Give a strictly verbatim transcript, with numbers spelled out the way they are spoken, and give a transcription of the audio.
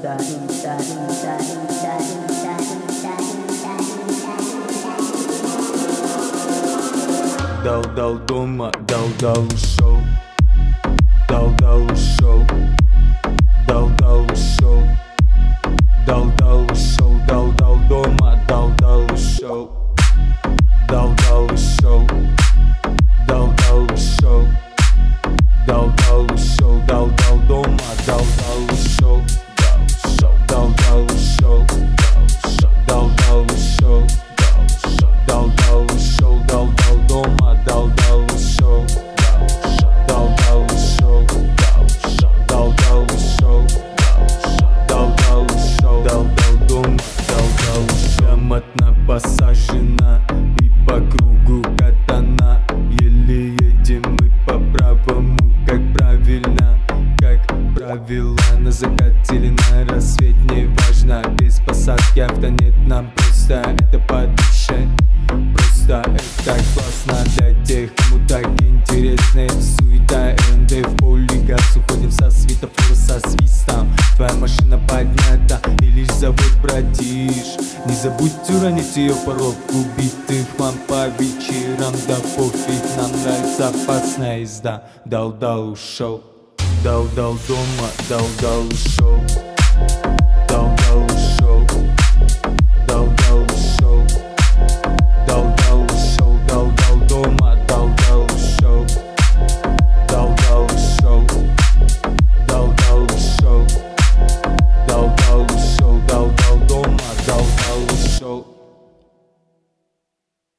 Дал-дал дома, дал-дал ушел. Дал-дал ушел. Дал-дал ушел. Дал-дал ушел. Дал-дал дома, дал-дал ушел. Дал-дал ушел. Дал-дал ушел. Дал-дал ушел. Дал-дал дома, дал-дал ушел. Дал-дал ушел. Дал-дал ушел. Дал-дал ушел. Дал-дал дома, дал-дал ушел. Дал-дал ушел. Дал-дал ушел. Дал-дал ушел. Дал-дал дома, дал-дал ушел. Грамотно посажена и по кругу катана. Еле едем мы по правому, как правильно, как правило. На закате или на рассвете, не важно. Без посадки авто нет, нам просто это по душе. Просто это классно для тех, кому так интересно. Это суета, РНД в поле, газ, уходим со светофора со свистом. Твоя машина поднята и лишь завод братишь. Не забудь уронить ее в порог, убитых мам по вечерам. Да пофиг, нам нравится опасная езда. Дал-дал ушел. Дал-дал дома, дал-дал ушел.